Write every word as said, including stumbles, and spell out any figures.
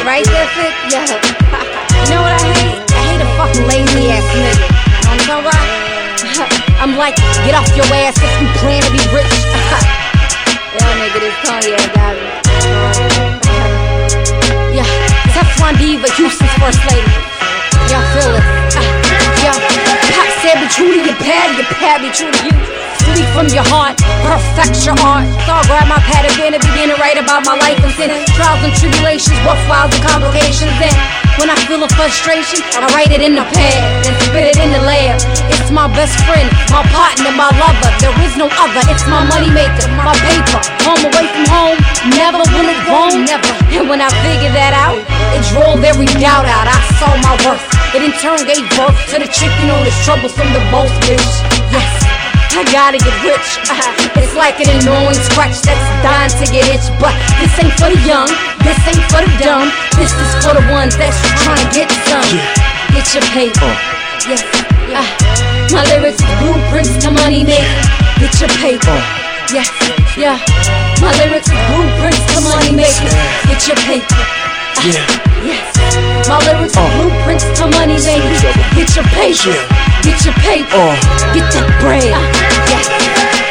Right, that's it? Yeah. You know what I hate? I hate a fucking lazy ass nigga. You know what I'm talking about? I'm like, get off your ass if you plan to be rich. Yeah, nigga, this Kanye got me. Yeah, Teflon Diva, Houston's first lady. Y'all feel it? Uh, yeah, Pop said be true to your pad, your pad be true to you. Speak from your heart, perfect your art. So I grab my pad again and begin to write about my life and sin, trials and tribulations, rough wiles and complications. And when I feel a frustration, I write it in the pad and spit it in the lab. It's my best friend, my partner, my lover. There is no other. It's my money maker, my paper. Home away from home, never when it's wrong, never. And when I figured that out, it drove every doubt out. I saw my worth. It in turn gave birth to the chick you know that's troublesome the most, bitch. Yes. I gotta get rich. Uh, it's like an annoying scratch that's dying to get itched. But this ain't for the young, this ain't for the dumb. This is for the ones that's trying to get some. Get your paper. Yes. Uh, my lyrics are blueprints to money making. Get your paper. Yes. Yeah. My lyrics are blueprints to money making. Get your paper. Uh, yes. My lyrics are blueprints to money making. Get your paper. Get your paper, get that bread. Uh, yes.